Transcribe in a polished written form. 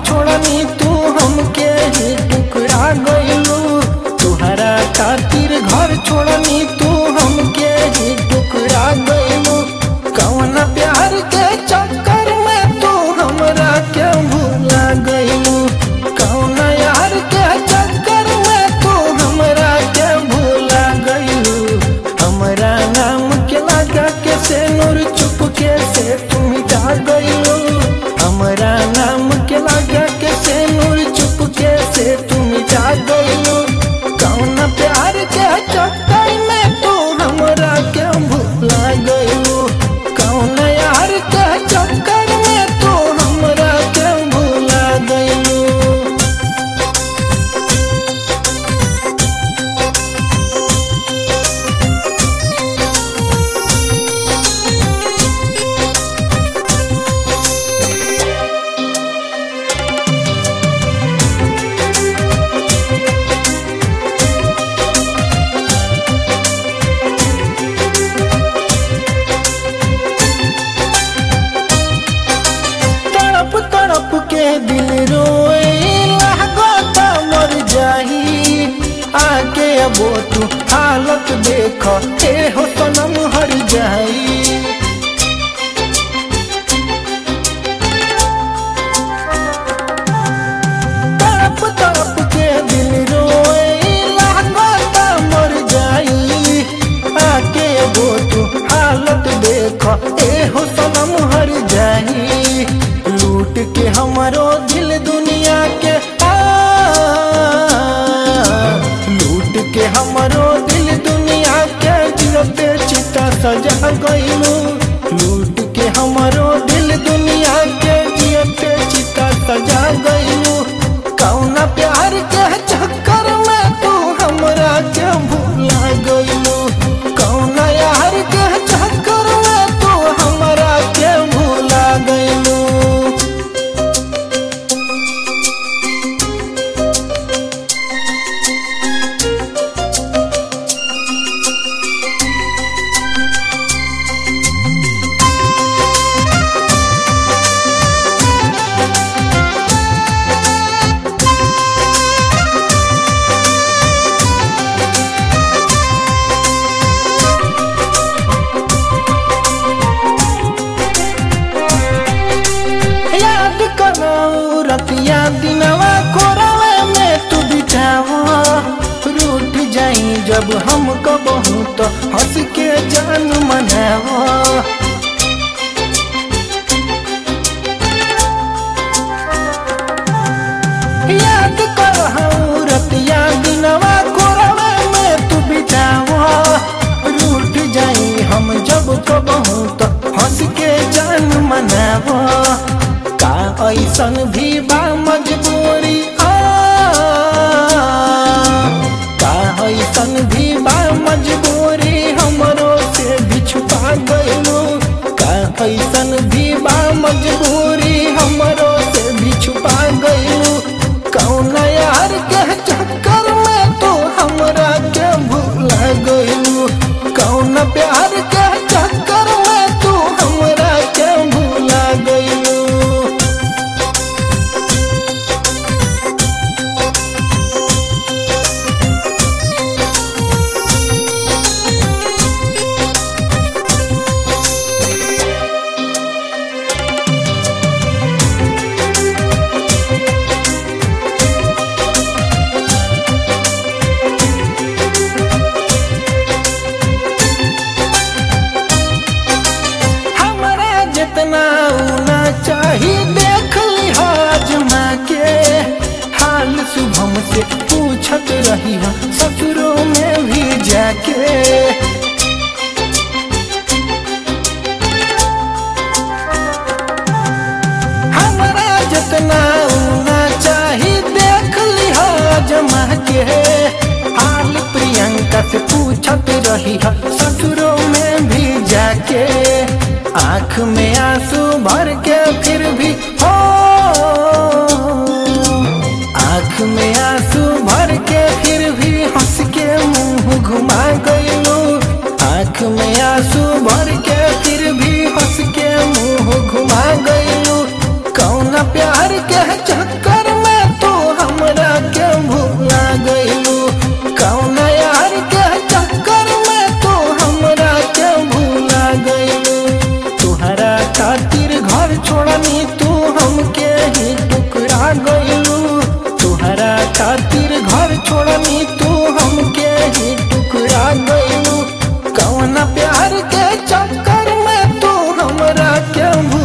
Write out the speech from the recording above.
छोड़नी तू हमके ही टुकरा गइलू। तुहरा खातिर घर छोड़नी तू हमके ही टुकरा गइलू। कौन प्यार के चक्कर में तू हमरा के भूला गइलू। कौन यार के चक्कर में तू हमरा के भूला गइलू। हमरा नाम के लगा के से नूर चुपके से तू मिटा गइलू। हमरा नाम के लगा के से नूर चुपके से तू मिटा गइलू। कौन प्यार के चक्कर में तू हमरा के भूला गइलू। कौन यार के चक्कर में तू हमरा के भूला गइलू। तड़प तड़प के दिल रोए लागता मर जाही। आके अब तू हालत देख ए हो सनम हर जाई। तड़प तड़प के दिल रोए लागता मर जाई। आके अब तू हालत देख ए हो सनम हर जाई। लूट के हमारो दिल दुनिया के लूट के हमारो दिल दुनिया के जियते चिता सजा गइलू। लूट के हमारो दिल दुनिया के जियते चिता सजा गइलू। कौन प्यार के चक्कर में तू हमरा के भूला गइलू। कौन यार के चक्कर में तू हमरा के भूला गइलू। याद करो रतिया दिनवा कोरवे में तू बिछावा। रूठ जाई जब हम कबहू तो हंस के जान मनावा। याद करो रतिया दिनवा कोरवे में तू बिछावा। रूठ जाई हम जब कबहू तो हंस के जान मनावा। का ऐसन भी बा मजबूरी का ऐसन भी बा मजबूरी हमरो से भी छुपा गइलू। का ऐसन भी बा मजबूरी हमरो से भी छुपा गइलू। कौन यार के चक्कर में तू हमरा के भूला गइलू। कौन प्यार के चक्कर में तू हमरा के भूला गइलू। जितना ऊना चाही देख लिहा आजमा के। हाल शुभम से पूछत रही ससुरों में भी जाके। हमारा जितना ऊना चाही देख लिहा आजमा के। हाल प्रियंका से पूछत रही ससुरों में भी जाके। आँख में आंसू भर के फिर भी हो आँख में आंसू भर के फिर भी हंस के मुंह घुमा गइलू। आँख में आंसू भर के फिर भी हंस के मुंह घुमा गइलू। कौन प्यार यार के चक्कर में तू हमरा के भूला गइलू कौन यार के चक्कर में तू हमरा के भूला गइलू तुहरा खातिर घर छोड़नी तू हमके ही टुकड़ा गइलू तुहरा खातिर घर छोड़नी तू हमके ही टुकड़ा गइलू कौन प्यार के चक्कर में तू हमरा के